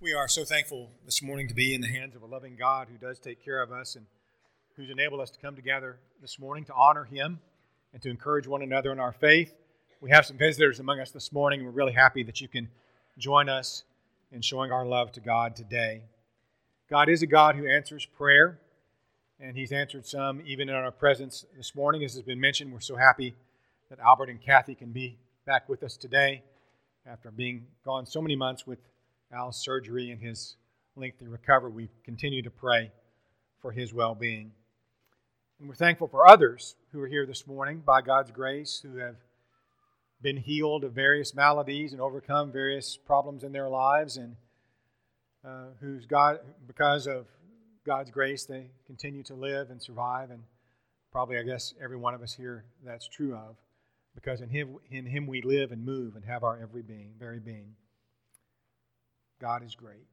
We are so thankful this morning to be in the hands of a loving God who does take care of us and who's enabled us to come together this morning to honor Him and to encourage one another in our faith. We have some visitors among us this morning, and we're really happy that you can join us in showing our love to God today. God is a God who answers prayer, and He's answered some even in our presence this morning. As has been mentioned, we're so happy that Albert and Kathy can be back with us today after being gone so many months with Al's surgery and his lengthy recovery. We continue to pray for his well-being. And we're thankful for others who are here this morning by God's grace, who have been healed of various maladies and overcome various problems in their lives, and because of God's grace, they continue to live and survive. And probably, I guess, every one of us here that's true of, because in Him we live and move and have our very being. God is great.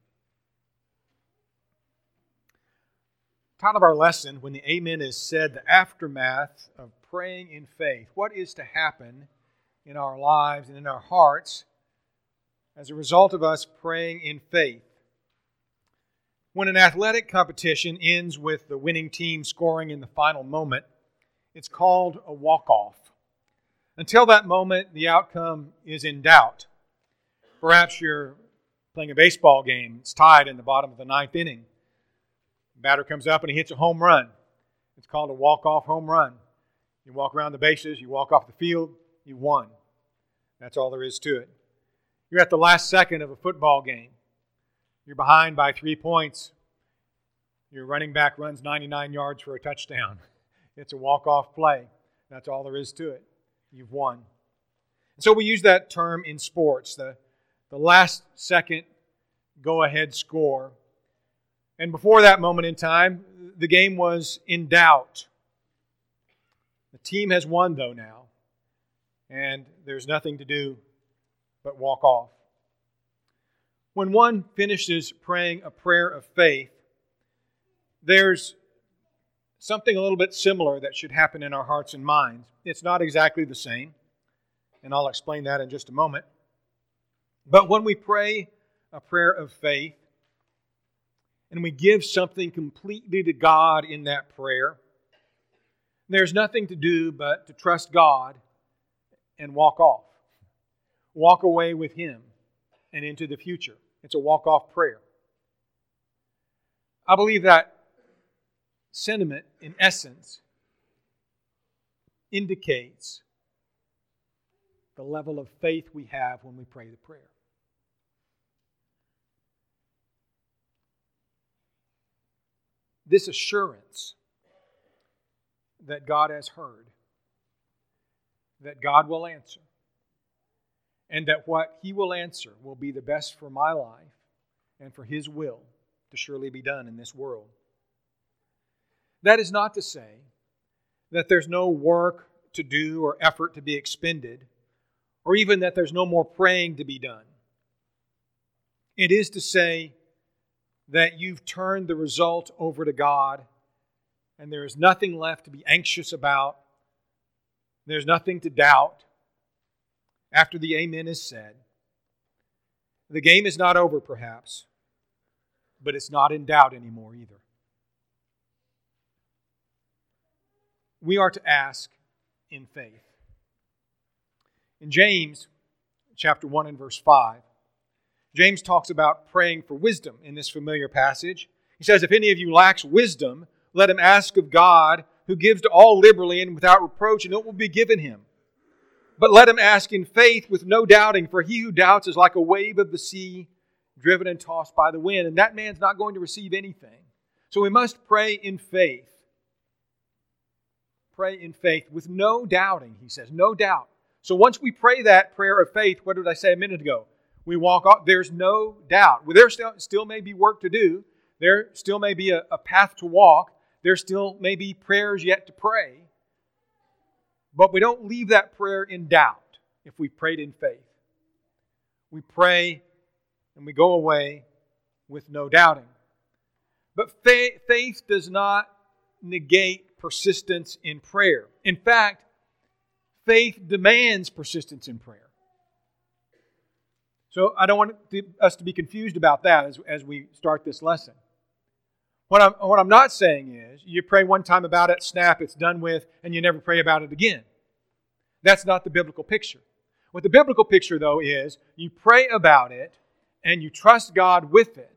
Title of our lesson, when the Amen is said, the aftermath of praying in faith. What is to happen in our lives and in our hearts as a result of us praying in faith? When an athletic competition ends with the winning team scoring in the final moment, it's called a walk-off. Until that moment, the outcome is in doubt. Perhaps you're playing a baseball game. It's tied in the bottom of the ninth inning. The batter comes up and he hits a home run. It's called a walk-off home run. You walk around the bases, you walk off the field, you won. That's all there is to it. You're at the last second of a football game. You're behind by 3 points. Your running back runs 99 yards for a touchdown. It's a walk-off play. That's all there is to it. You've won. And so we use that term in sports, the last second go-ahead score. And before that moment in time, the game was in doubt. The team has won, though, now. And there's nothing to do but walk off. When one finishes praying a prayer of faith, there's something a little bit similar that should happen in our hearts and minds. It's not exactly the same, and I'll explain that in just a moment. But when we pray a prayer of faith, and we give something completely to God in that prayer, there's nothing to do but to trust God and walk off. Walk away with Him and into the future. It's a walk-off prayer. I believe that sentiment, in essence, indicates the level of faith we have when we pray the prayer. This assurance that God has heard, that God will answer, and that what He will answer will be the best for my life and for His will to surely be done in this world. That is not to say that there's no work to do or effort to be expended, or even that there's no more praying to be done. It is to say that you've turned the result over to God, and there is nothing left to be anxious about. There's nothing to doubt. After the Amen is said, the game is not over perhaps, but it's not in doubt anymore either. We are to ask in faith. In James chapter 1 and verse 5, James talks about praying for wisdom in this familiar passage. He says, if any of you lacks wisdom, let him ask of God, who gives to all liberally and without reproach, and it will be given him. But let him ask in faith with no doubting, for he who doubts is like a wave of the sea, driven and tossed by the wind, and that man's not going to receive anything. So we must pray in faith. Pray in faith with no doubting, he says, no doubt. So once we pray that prayer of faith, what did I say a minute ago? We walk off. There's no doubt. There still may be work to do. There still may be a path to walk. There still may be prayers yet to pray. But we don't leave that prayer in doubt if we prayed in faith. We pray and we go away with no doubting. But faith does not negate persistence in prayer. In fact, faith demands persistence in prayer. So I don't want us to be confused about that as we start this lesson. What I'm not saying is you pray one time about it, snap, it's done with, and you never pray about it again. That's not the biblical picture. What the biblical picture, though, is you pray about it and you trust God with it.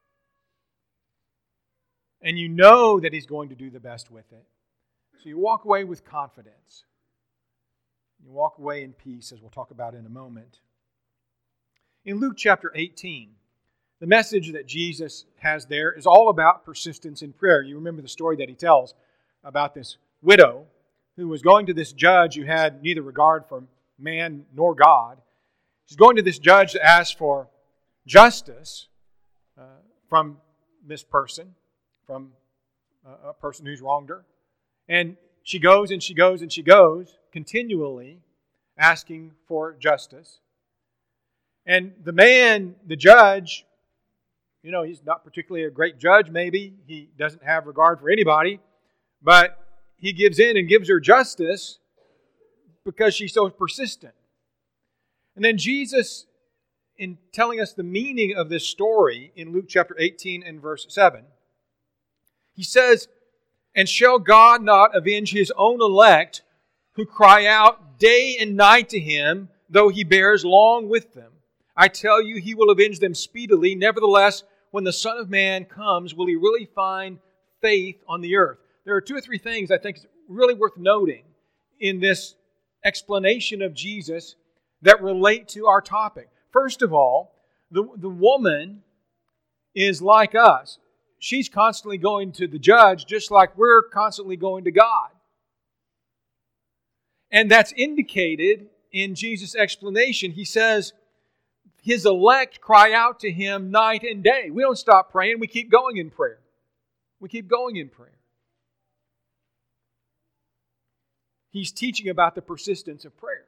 And you know that He's going to do the best with it. So you walk away with confidence. You walk away in peace, as we'll talk about in a moment. In Luke chapter 18, the message that Jesus has there is all about persistence in prayer. You remember the story that He tells about this widow who was going to this judge who had neither regard for man nor God. She's going to this judge to ask for justice from this person, from a person who's wronged her. And she goes and she goes and she goes, continually asking for justice. And the man, the judge, he's not particularly a great judge, maybe. He doesn't have regard for anybody. But he gives in and gives her justice because she's so persistent. And then Jesus, in telling us the meaning of this story in Luke chapter 18 and verse 7, He says, "And shall God not avenge His own elect who cry out day and night to Him, though He bears long with them? I tell you, He will avenge them speedily. Nevertheless, when the Son of Man comes, will He really find faith on the earth?" There are two or three things I think is really worth noting in this explanation of Jesus that relate to our topic. First of all, the woman is like us. She's constantly going to the judge just like we're constantly going to God. And that's indicated in Jesus' explanation. He says, His elect cry out to Him night and day. We don't stop praying. We keep going in prayer. We keep going in prayer. He's teaching about the persistence of prayer.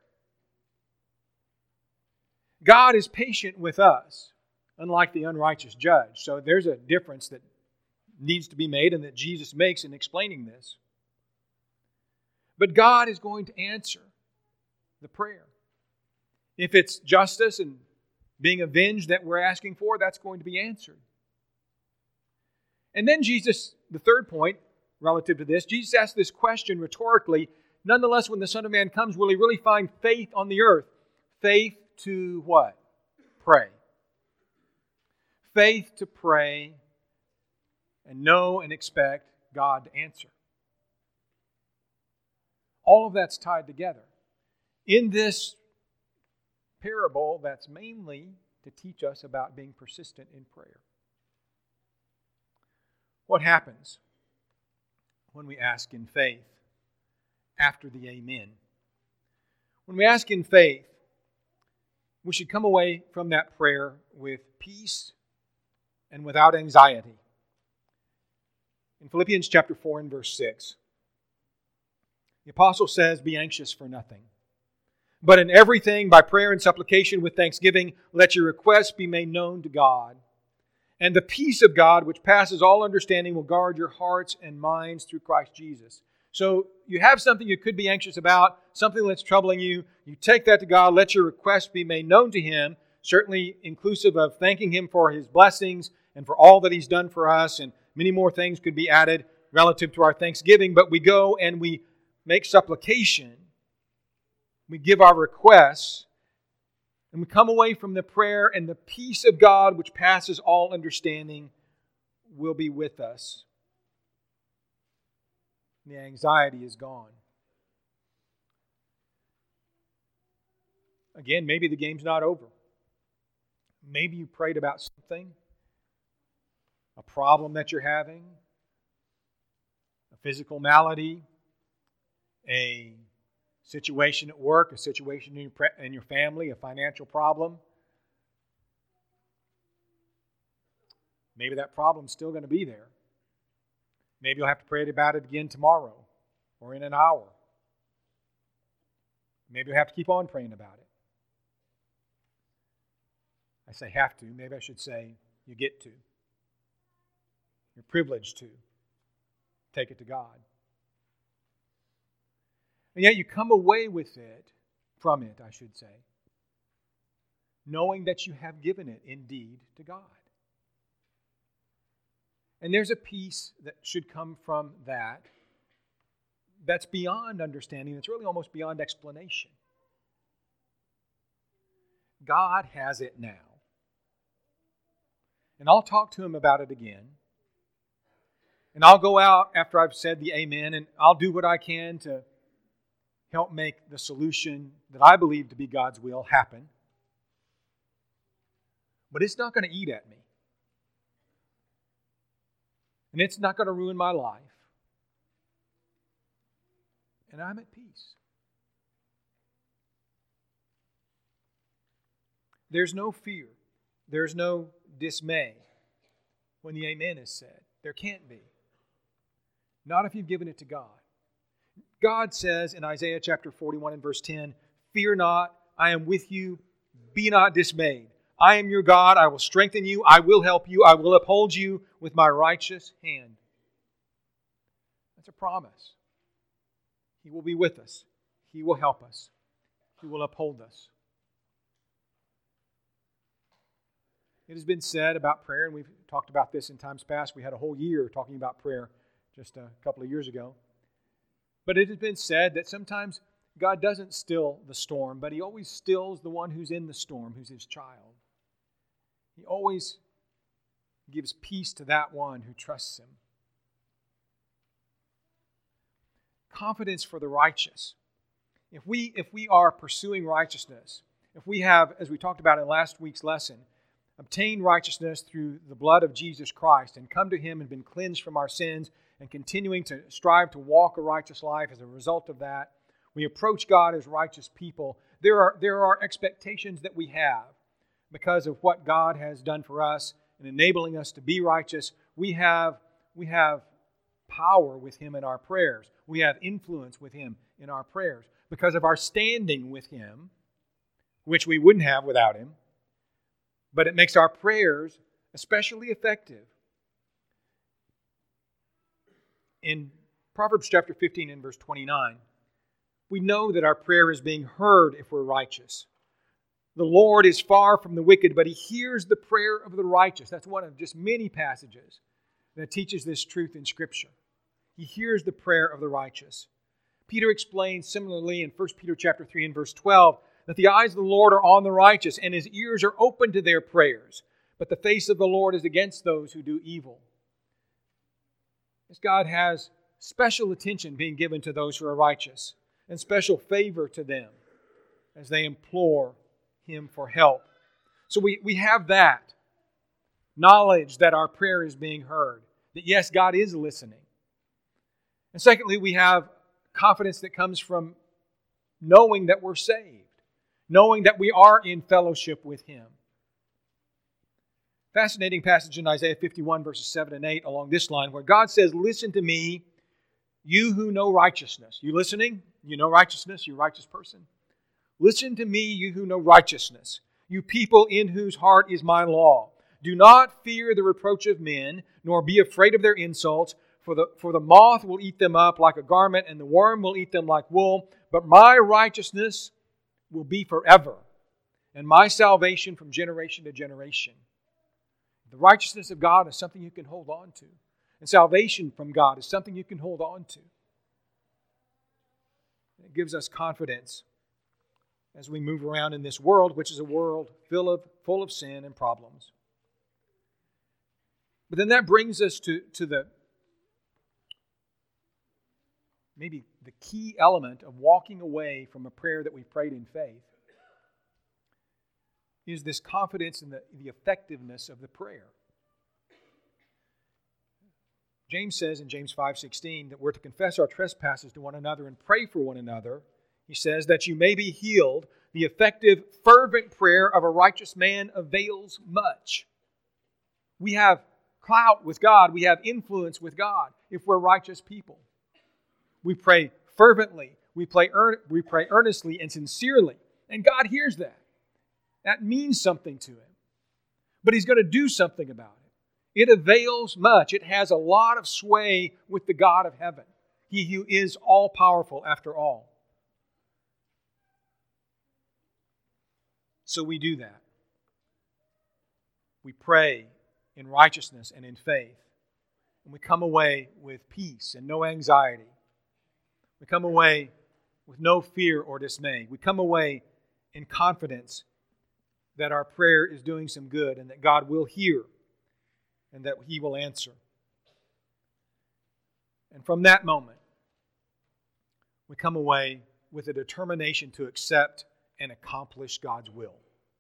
God is patient with us, unlike the unrighteous judge. So there's a difference that needs to be made and that Jesus makes in explaining this. But God is going to answer the prayer. If it's justice and being avenged that we're asking for, that's going to be answered. And then Jesus, the third point relative to this, Jesus asked this question rhetorically, nonetheless, when the Son of Man comes, will He really find faith on the earth? Faith to what? Pray. Faith to pray and know and expect God to answer. All of that's tied together. In this parable, that's mainly to teach us about being persistent in prayer. What happens when we ask in faith after the Amen? When we ask in faith, we should come away from that prayer with peace and without anxiety. In Philippians chapter 4 and verse 6, the apostle says, "Be anxious for nothing, but in everything by prayer and supplication with thanksgiving, let your requests be made known to God. And the peace of God, which passes all understanding, will guard your hearts and minds through Christ Jesus." So you have something you could be anxious about, something that's troubling you. You take that to God, let your request be made known to Him, certainly inclusive of thanking Him for His blessings and for all that He's done for us, and many more things could be added relative to our thanksgiving. But we go and we make supplication. We give our requests. And we come away from the prayer, and the peace of God, which passes all understanding, will be with us. The anxiety is gone. Again, maybe the game's not over. Maybe you prayed about something, a problem that you're having, a physical malady, a situation at work, a situation in your family, a financial problem. Maybe that problem's still going to be there. Maybe you'll have to pray about it again tomorrow or in an hour. Maybe you'll have to keep on praying about it. I say have to. Maybe I should say you get to. You're privileged to take it to God. And yet you come away with it, from it, I should say, knowing that you have given it indeed to God. And there's a peace that should come from that that's beyond understanding, that's really almost beyond explanation. God has it now. And I'll talk to Him about it again. And I'll go out after I've said the amen, and I'll do what I can to help make the solution that I believe to be God's will happen. But it's not going to eat at me. And it's not going to ruin my life. And I'm at peace. There's no fear. There's no dismay when the amen is said. There can't be. Not if you've given it to God. God says in Isaiah chapter 41 and verse 10, "Fear not, I am with you. Be not dismayed. I am your God. I will strengthen you. I will help you. I will uphold you with my righteous hand." That's a promise. He will be with us. He will help us. He will uphold us. It has been said about prayer, and we've talked about this in times past. We had a whole year talking about prayer just a couple of years ago. But it has been said that sometimes God doesn't still the storm, but He always stills the one who's in the storm, who's His child. He always gives peace to that one who trusts Him. Confidence for the righteous. If we are pursuing righteousness, if we have, as we talked about in last week's lesson, obtained righteousness through the blood of Jesus Christ and come to Him and been cleansed from our sins and continuing to strive to walk a righteous life as a result of that, we approach God as righteous people. There are expectations that we have because of what God has done for us in enabling us to be righteous. We have power with Him in our prayers. We have influence with Him in our prayers because of our standing with Him, which we wouldn't have without Him. But it makes our prayers especially effective. In Proverbs chapter 15 and verse 29, we know that our prayer is being heard if we're righteous. The Lord is far from the wicked, but He hears the prayer of the righteous. That's one of just many passages that teaches this truth in Scripture. He hears the prayer of the righteous. Peter explains similarly in 1 Peter chapter 3 and verse 12 that the eyes of the Lord are on the righteous and His ears are open to their prayers, but the face of the Lord is against those who do evil. As God has special attention being given to those who are righteous and special favor to them as they implore Him for help. So we have that knowledge that our prayer is being heard, that yes, God is listening. And secondly, we have confidence that comes from knowing that we're saved, knowing that we are in fellowship with Him. Fascinating passage in Isaiah 51 verses 7 and 8 along this line where God says, "Listen to me, you who know righteousness." You listening? You know righteousness? You a righteous person? "Listen to me, you who know righteousness, you people in whose heart is my law. Do not fear the reproach of men, nor be afraid of their insults, for the moth will eat them up like a garment, and the worm will eat them like wool. But my righteousness will be forever, and my salvation from generation to generation." The righteousness of God is something you can hold on to. And salvation from God is something you can hold on to. It gives us confidence as we move around in this world, which is a world full of sin and problems. But then that brings us to maybe the key element of walking away from a prayer that we've prayed in faith is this confidence in the effectiveness of the prayer. James says in James 5:16 that we're to confess our trespasses to one another and pray for one another. He says that you may be healed. The effective, fervent prayer of a righteous man avails much. We have clout with God. We have influence with God if we're righteous people. We pray fervently. We pray earnestly and sincerely. And God hears that. That means something to Him. But He's going to do something about it. It avails much. It has a lot of sway with the God of heaven. He who is all-powerful after all. So we do that. we pray in righteousness and in faith. And we come away with peace and no anxiety. We come away with no fear or dismay. We come away in confidence that our prayer is doing some good and that God will hear and that He will answer. And from that moment, we come away with a determination to accept and accomplish God's will.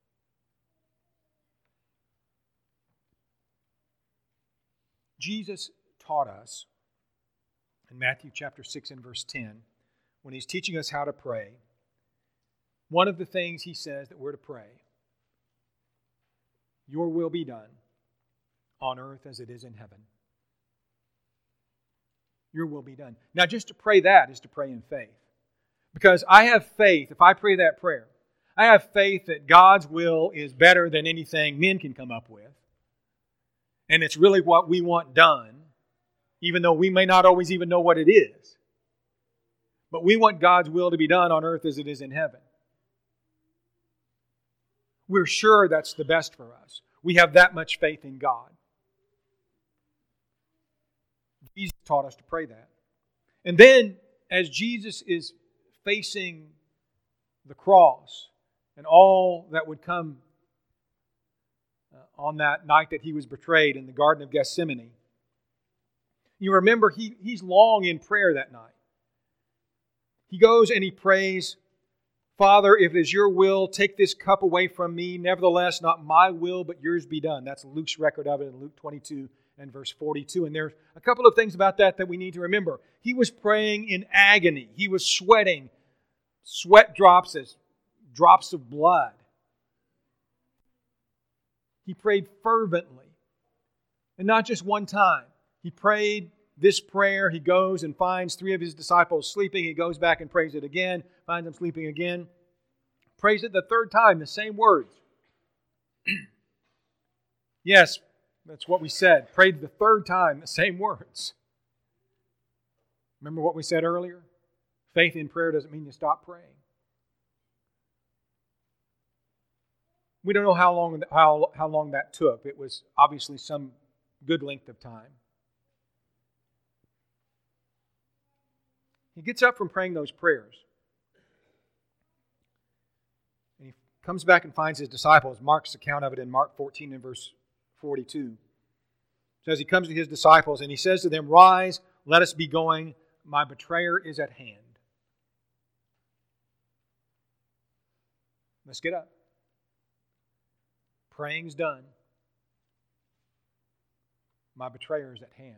Jesus taught us in Matthew chapter 6 and verse 10, when He's teaching us how to pray, one of the things He says that we're to pray, your will be done on earth as it is in heaven. Your will be done. Now, just to pray that is to pray in faith. Because I have faith, if I pray that prayer, I have faith that God's will is better than anything men can come up with. And it's really what we want done, even though we may not always even know what it is. But we want God's will to be done on earth as it is in heaven. We're sure that's the best for us. We have that much faith in God. Jesus taught us to pray that. And then, as Jesus is facing the cross and all that would come on that night that He was betrayed in the Garden of Gethsemane, you remember he's long in prayer that night. He goes and he prays, Father, if it is your will, take this cup away from me. Nevertheless, not my will, but yours be done. That's Luke's record of it in Luke 22 and verse 42. And there's a couple of things about that we need to remember. He was praying in agony. He was sweating. Sweat drops as drops of blood. He prayed fervently. And not just one time. He prayed this prayer. He goes and finds 3 of His disciples sleeping. He goes back and prays it again. Finds them sleeping again. Prays it the 3rd time, the same words. Yes, that's what we said. Prayed the 3rd time, the same words. Remember what we said earlier? Faith in prayer doesn't mean you stop praying. We don't know how long that took. It was obviously some good length of time. He gets up from praying those prayers. And he comes back and finds his disciples. Mark's account of it in Mark 14 and verse 42. It says he comes to his disciples and he says to them, Rise, let us be going. My betrayer is at hand. Let's get up. Praying's done. My betrayer is at hand.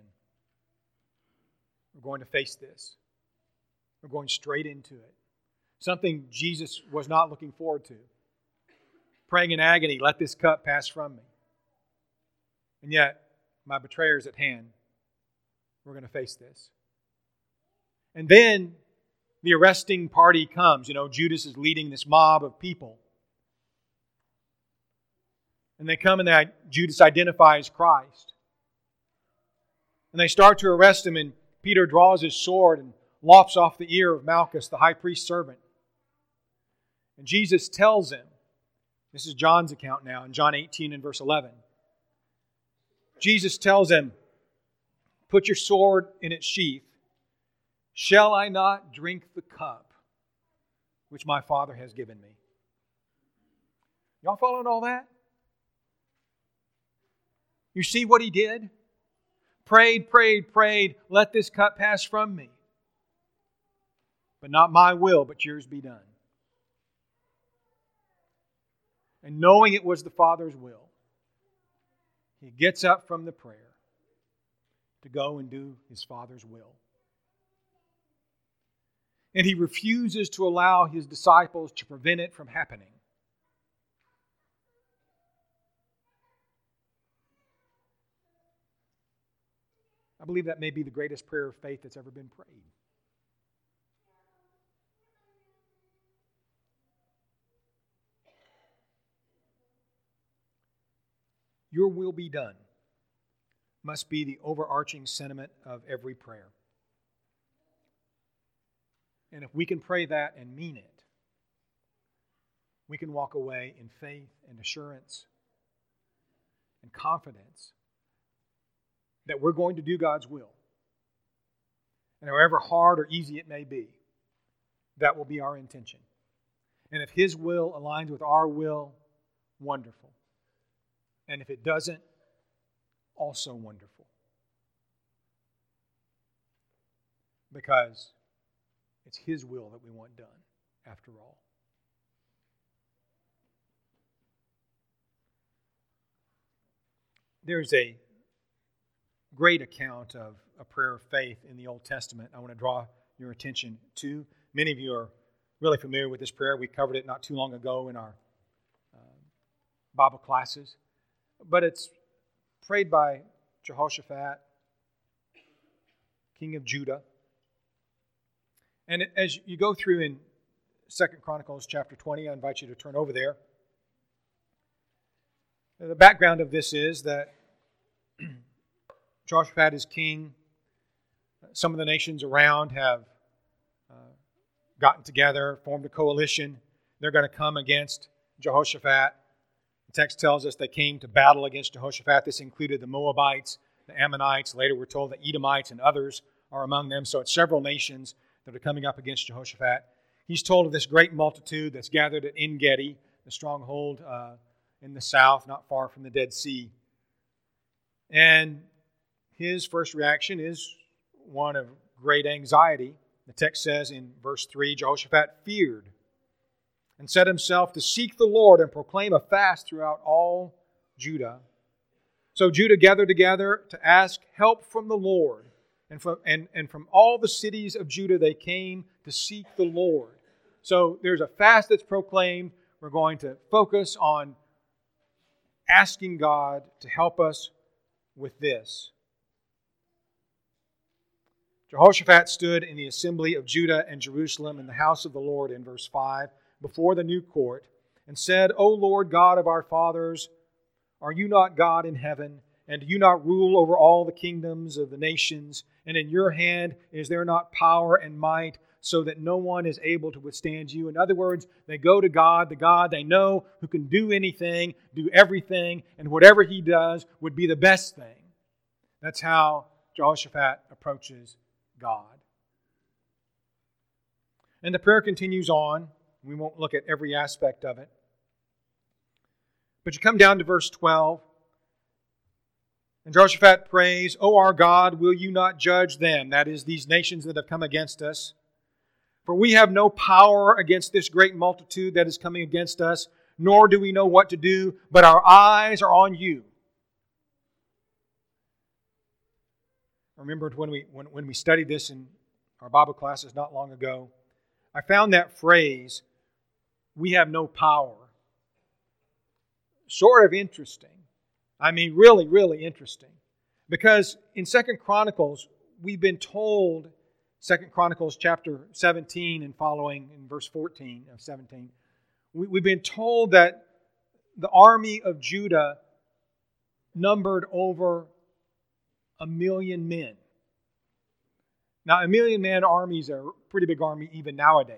We're going to face this. We're going straight into it. Something Jesus was not looking forward to. Praying in agony, let this cup pass from me. And yet, my betrayer is at hand. We're going to face this. And then the arresting party comes. Judas is leading this mob of people. And they come and Judas identifies Christ. And they start to arrest him, and Peter draws his sword and lops off the ear of Malchus, the high priest's servant. And Jesus tells him, this is John's account now, in John 18 and verse 11. Jesus tells him, put your sword in its sheath. Shall I not drink the cup which my Father has given me? Y'all following all that? You see what he did? Prayed, prayed, prayed, let this cup pass from me. But not my will, but yours be done. And knowing it was the Father's will, he gets up from the prayer to go and do his Father's will. And he refuses to allow his disciples to prevent it from happening. I believe that may be the greatest prayer of faith that's ever been prayed. Your will be done must be the overarching sentiment of every prayer. And if we can pray that and mean it, we can walk away in faith and assurance and confidence that we're going to do God's will. And however hard or easy it may be, that will be our intention. And if His will aligns with our will, wonderful. And if it doesn't, also wonderful. Because it's His will that we want done, after all. There's a great account of a prayer of faith in the Old Testament I want to draw your attention to. Many of you are really familiar with this prayer. We covered it not too long ago in our Bible classes. But it's prayed by Jehoshaphat, king of Judah. And as you go through in 2 Chronicles chapter 20, I invite you to turn over there. The background of this is that Jehoshaphat is king. Some of the nations around have gotten together, formed a coalition. They're going to come against Jehoshaphat. The text tells us they came to battle against Jehoshaphat. This included the Moabites, the Ammonites. Later we're told the Edomites and others are among them. So it's several nations that are coming up against Jehoshaphat. He's told of this great multitude that's gathered at En-Gedi, the stronghold in the south, not far from the Dead Sea. And his first reaction is one of great anxiety. The text says in verse 3, Jehoshaphat feared and set himself to seek the Lord and proclaim a fast throughout all Judah. So Judah gathered together to ask help from the Lord. And from all the cities of Judah they came to seek the Lord. So there's a fast that's proclaimed. We're going to focus on asking God to help us with this. Jehoshaphat stood in the assembly of Judah and Jerusalem in the house of the Lord in verse 5 before the new court and said, O Lord God of our fathers, are you not God in heaven? And do you not rule over all the kingdoms of the nations? And in your hand is there not power and might so that no one is able to withstand you? In other words, they go to God, the God they know who can do anything, do everything, and whatever He does would be the best thing. That's how Jehoshaphat approaches God. And the prayer continues on. We won't look at every aspect of it. But you come down to verse 12. And Jehoshaphat prays, O our God, will you not judge them? That is, these nations that have come against us. For we have no power against this great multitude that is coming against us, nor do we know what to do, but our eyes are on you. I remembered when we studied this in our Bible classes not long ago, I found that phrase, we have no power, sort of interesting. I mean, really, really interesting. Because in 2 Chronicles, we've been told, 2 Chronicles chapter 17 and following in verse 14 of 17, we've been told that the army of Judah numbered over 1 million men. Now, 1 million man armies are a pretty big army even nowadays.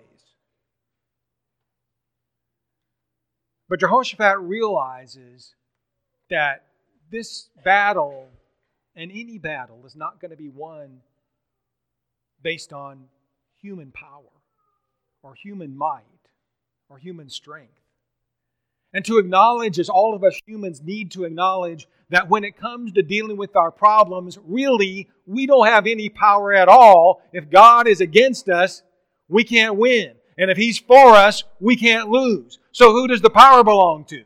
But Jehoshaphat realizes that this battle and any battle is not going to be won based on human power or human might or human strength. And to acknowledge, as all of us humans need to acknowledge, that when it comes to dealing with our problems, really, we don't have any power at all. If God is against us, we can't win. And if He's for us, we can't lose. So who does the power belong to?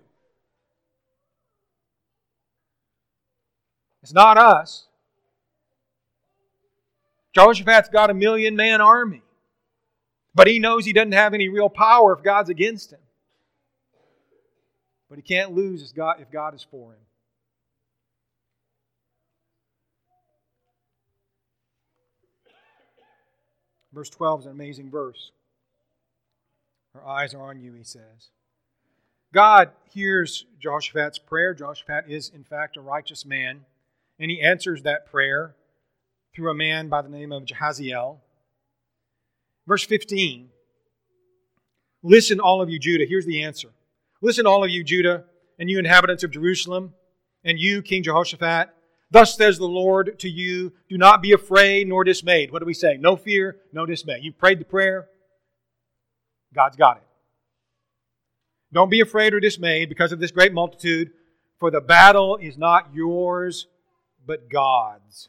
It's not us. Jehoshaphat's got 1 million man army. But he knows he doesn't have any real power if God's against him. But he can't lose if God is for him. Verse 12 is an amazing verse. Our eyes are on you, he says. God hears Jehoshaphat's prayer. Jehoshaphat is, in fact, a righteous man. And he answers that prayer through a man by the name of Jahaziel. Verse 15. Listen, all of you Judah. Here's the answer. Listen, all of you Judah, and you inhabitants of Jerusalem, And you, King Jehoshaphat, thus says the Lord to you, do not be afraid nor dismayed. What do we say? No fear, no dismay. You prayed the prayer. God's got it. Don't be afraid or dismayed because of this great multitude, for the battle is not yours, but God's.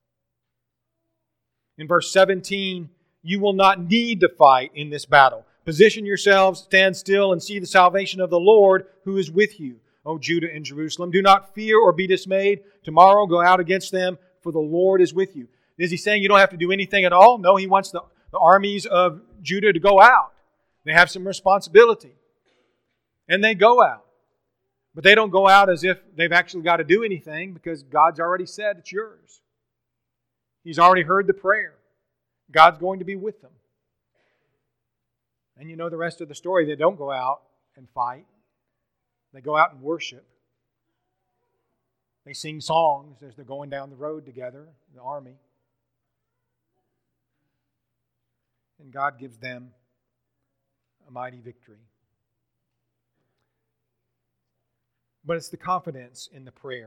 In verse 17, you will not need to fight in this battle. Position yourselves, stand still, and see the salvation of the Lord who is with you, O Judah and Jerusalem. Do not fear or be dismayed. Tomorrow go out against them, for the Lord is with you. Is he saying you don't have to do anything at all? No, he wants the armies of Judah to go out. They have some responsibility. And they go out. But they don't go out as if they've actually got to do anything, because God's already said it's yours. He's already heard the prayer. God's going to be with them. And you know the rest of the story. They don't go out and fight. They go out and worship. They sing songs as they're going down the road together, the army. And God gives them a mighty victory. But it's the confidence in the prayer.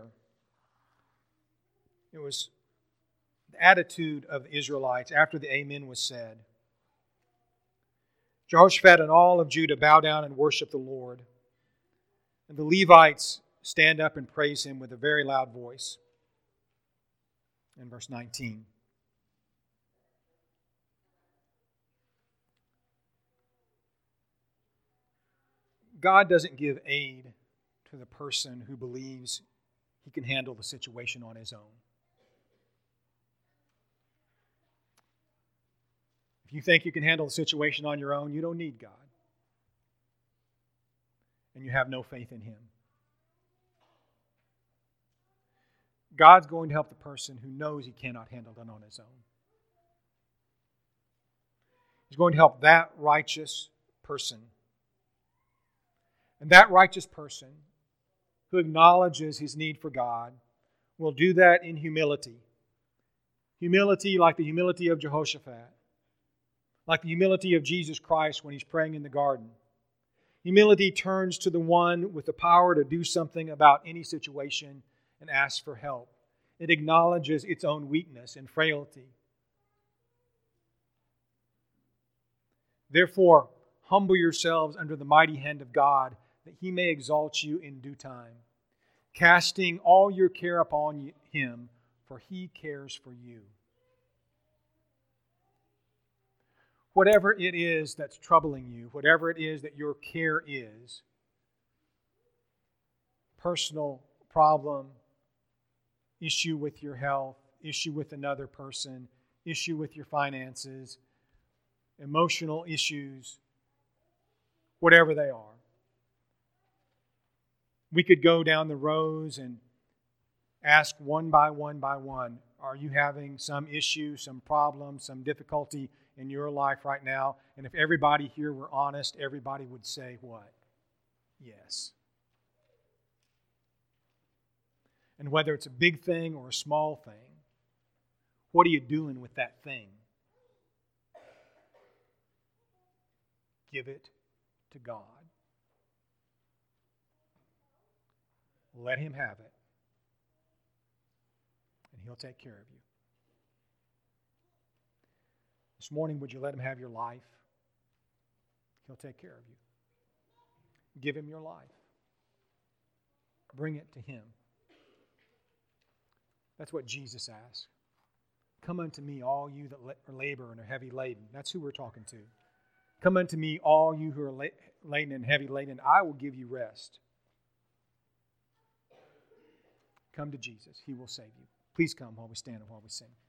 It was the attitude of the Israelites after the Amen was said. Jehoshaphat and all of Judah bow down and worship the Lord. And the Levites stand up and praise Him with a very loud voice. In verse 19. God doesn't give aid to the person who believes he can handle the situation on his own. If you think you can handle the situation on your own, you don't need God. And you have no faith in Him. God's going to help the person who knows he cannot handle it on his own. He's going to help that righteous person. And that righteous person who acknowledges his need for God will do that in humility. Humility like the humility of Jehoshaphat. Like the humility of Jesus Christ when He's praying in the garden. Humility turns to the one with the power to do something about any situation and asks for help. It acknowledges its own weakness and frailty. Therefore, humble yourselves under the mighty hand of God, that He may exalt you in due time, casting all your care upon Him, for He cares for you. Whatever it is that's troubling you, whatever it is that your care is, personal problem, issue with your health, issue with another person, issue with your finances, emotional issues, whatever they are. We could go down the rows and ask one by one, are you having some issue, some problem, some difficulty in your life right now? And if everybody here were honest, everybody would say what? Yes. And whether it's a big thing or a small thing, what are you doing with that thing? Give it to God. Let Him have it. And He'll take care of you. This morning, would you let Him have your life? He'll take care of you. Give Him your life. Bring it to Him. That's what Jesus asked. Come unto me, all you that labor and are heavy laden. That's who we're talking to. Come unto me, all you who are laden and heavy laden. I will give you rest. Come to Jesus. He will save you. Please come while we stand and while we sing.